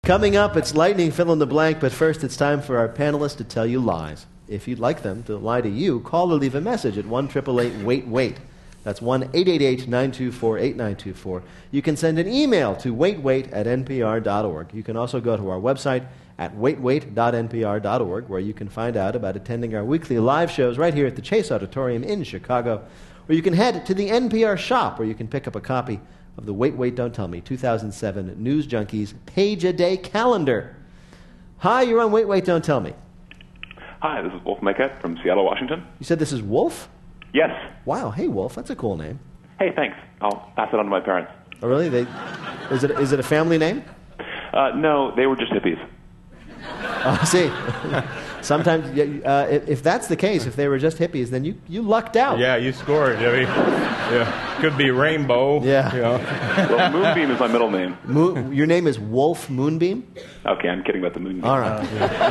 Coming up, it's lightning fill in the blank, but first it's time for our panelists to tell you lies. If you'd like them to lie to you, call or leave a message at 1-888-WAIT-WAIT. That's 1-888-924-8924. You can send an email to waitwait@npr.org. You can also go to our website at waitwait.npr.org, where you can find out about attending our weekly live shows right here at the Chase Auditorium in Chicago. Or you can head to the NPR shop, where you can pick up a copy of the Wait, Wait, Don't Tell Me 2007 News Junkies Page-A-Day Calendar. Hi, you're on Wait, Wait, Don't Tell Me. Hi, this is Wolf Makett from Seattle, Washington. You said this is Wolf? Yes. Wow, hey Wolf, that's a cool name. Hey, thanks. I'll pass it on to my parents. Oh, really? Is it a family name? No, they were just hippies. Oh, see. Sometimes, if that's the case, if they were just hippies, then you lucked out. Yeah, you scored, Jimmy. Yeah. Could be Rainbow. Yeah. You know. Well, Moonbeam is my middle name. Your name is Wolf Moonbeam? Okay, I'm kidding about the Moonbeam. All right.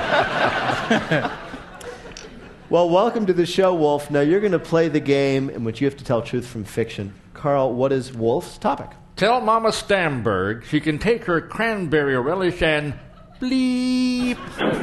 Well, welcome to the show, Wolf. Now, you're going to play the game in which you have to tell truth from fiction. Carl, what is Wolf's topic? Tell Mama Stamberg she can take her cranberry relish and bleep.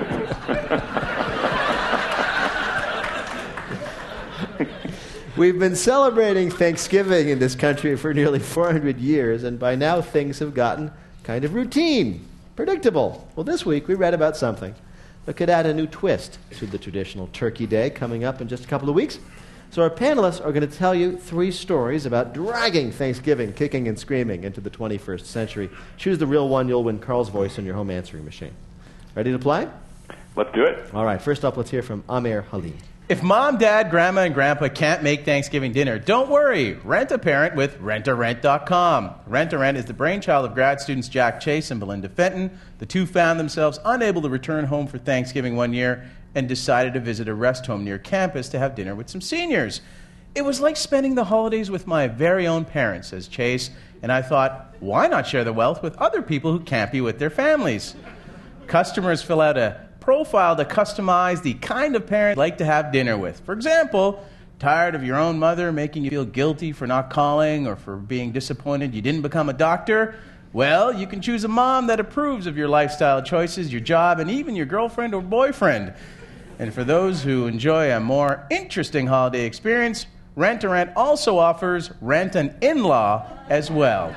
We've been celebrating Thanksgiving in this country for nearly 400 years, and by now things have gotten kind of routine, predictable. Well, this week we read about something that could add a new twist to the traditional Turkey Day coming up in just a couple of weeks. So our panelists are going to tell you 3 stories about dragging Thanksgiving, kicking and screaming, into the 21st century. Choose the real one, you'll win Carl's voice on your home answering machine. Ready to play? Let's do it. All right, first up, let's hear from Amer Halim. If Mom, Dad, Grandma, and Grandpa can't make Thanksgiving dinner, don't worry. Rent a parent with rentarent.com. Rent-A-Rent is the brainchild of grad students Jack Chase and Belinda Fenton. The two found themselves unable to return home for Thanksgiving one year and decided to visit a rest home near campus to have dinner with some seniors. It was like spending the holidays with my very own parents, says Chase, and I thought, why not share the wealth with other people who can't be with their families? Customers fill out a profile to customize the kind of parent you'd like to have dinner with. For example, tired of your own mother making you feel guilty for not calling or for being disappointed you didn't become a doctor? Well, you can choose a mom that approves of your lifestyle choices, your job, and even your girlfriend or boyfriend. And for those who enjoy a more interesting holiday experience, Rent-A-Rent also offers rent an in-law as well.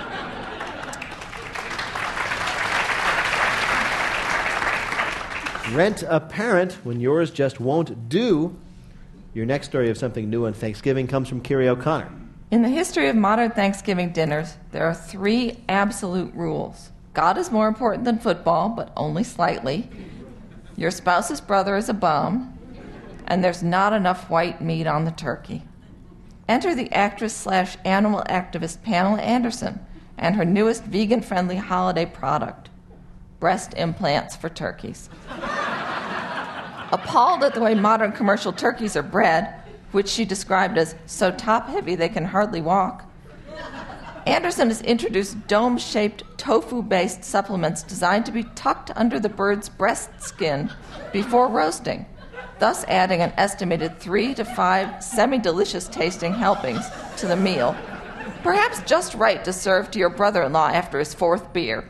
Rent a parent when yours just won't do. Your next story of something new on Thanksgiving comes from Kiri O'Connor. In the history of modern Thanksgiving dinners, there are 3 absolute rules. God is more important than football, but only slightly. Your spouse's brother is a bum. And there's not enough white meat on the turkey. Enter the actress/animal activist Pamela Anderson and her newest vegan-friendly holiday product, breast implants for turkeys. Appalled at the way modern commercial turkeys are bred, which she described as so top-heavy they can hardly walk, Anderson has introduced dome-shaped tofu-based supplements designed to be tucked under the bird's breast skin before roasting, thus adding an estimated 3 to 5 semi-delicious tasting helpings to the meal, perhaps just right to serve to your brother-in-law after his 4th beer.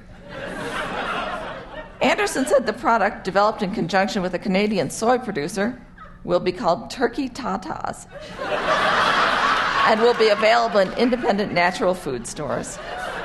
Anderson said the product, developed in conjunction with a Canadian soy producer, will be called Turkey Tatas and will be available in independent natural food stores.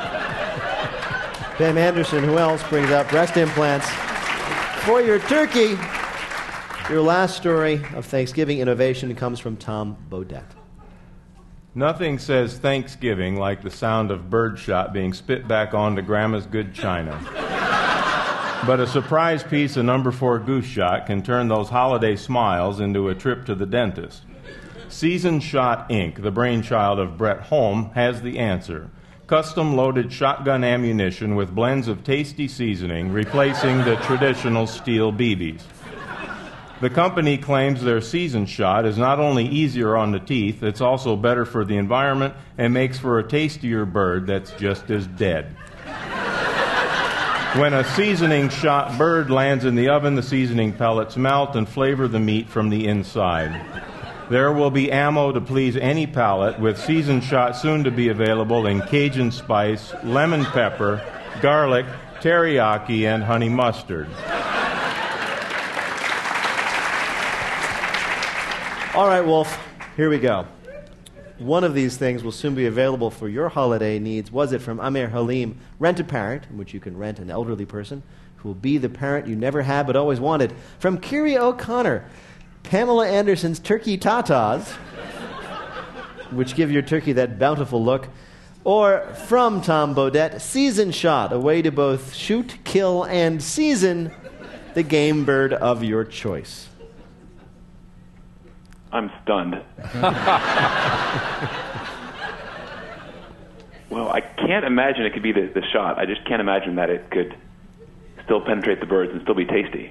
Pam Anderson, who else brings out breast implants for your turkey? Your last story of Thanksgiving innovation comes from Tom Bodett. Nothing says Thanksgiving like the sound of birdshot being spit back onto Grandma's good china. But a surprise piece of number 4 goose shot can turn those holiday smiles into a trip to the dentist. Seasoned Shot Inc., the brainchild of Brett Holm, has the answer. Custom-loaded shotgun ammunition with blends of tasty seasoning, replacing the traditional steel BBs. The company claims their Seasoned Shot is not only easier on the teeth, it's also better for the environment and makes for a tastier bird that's just as dead. When a seasoning shot bird lands in the oven, the seasoning pellets melt and flavor the meat from the inside. There will be ammo to please any palate, with Seasoned Shot soon to be available in Cajun spice, lemon pepper, garlic, teriyaki, and honey mustard. All right, Wolf, here we go. One of these things will soon be available for your holiday needs. Was it from Amir Halim, Rent a Parent, in which you can rent an elderly person who will be the parent you never had but always wanted. From Kiri O'Connor, Pamela Anderson's Turkey Tatas, which give your turkey that bountiful look. Or from Tom Bodette, Season Shot, a way to both shoot, kill, and season the game bird of your choice. I'm stunned. Well, I can't imagine it could be the shot. I just can't imagine that it could still penetrate the birds and still be tasty.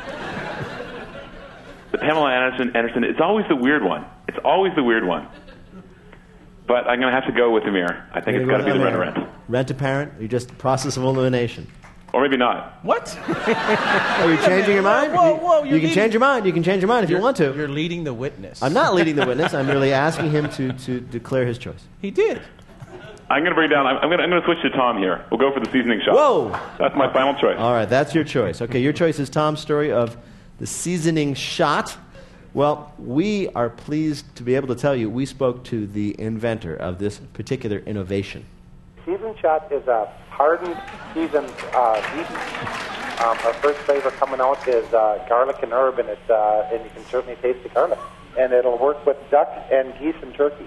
The Pamela Anderson, it's always the weird one. It's always the weird one. But I'm going to have to go with Amir. I think it's got to be the Rent-A-Rent. Rent-A-Parent? You're just process of elimination. Or maybe not. What? Are you changing your mind? Whoa, you can change your mind. You can change your mind if you want to. You're leading the witness. I'm not leading the witness. I'm merely asking him to declare his choice. He did. I'm going to bring down. I'm going to switch to Tom here. We'll go for the seasoning shot. Whoa! That's my final choice. All right, that's your choice. Okay, your choice is Tom's story of the seasoning shot. Well, we are pleased to be able to tell you we spoke to the inventor of this particular innovation. Seasoned shot is a hardened, seasoned beef. Our first flavor coming out is garlic and herb, and and you can certainly taste the garlic. And it'll work with duck and geese and turkey.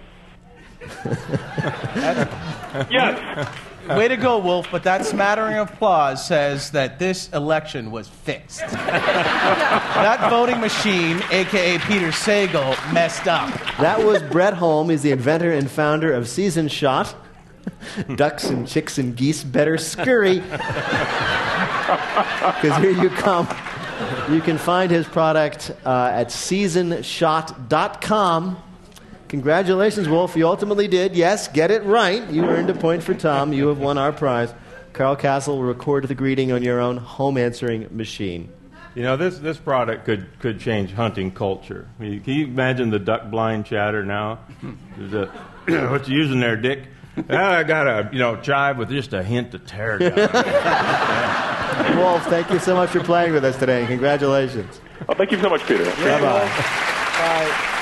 Yes. Way to go, Wolf, but that smattering of applause says that this election was fixed. That voting machine, a.k.a. Peter Sagal, messed up. That was Brett Holm. He's the inventor and founder of Seasoned Shot. Ducks and chicks and geese better scurry. Because here you come. You can find his product at seasonshot.com. Congratulations, Wolf. You ultimately did. Yes, get it right. You earned a point for Tom. You have won our prize. Carl Castle will record the greeting on your own home answering machine. You know, this product could change hunting culture. Can you imagine the duck blind chatter now? What you using there, Dick? I got a chive with just a hint of tarragon. Wolf, thank you so much for playing with us today. Congratulations. Well, thank you so much, Peter. Bye-bye. Bye.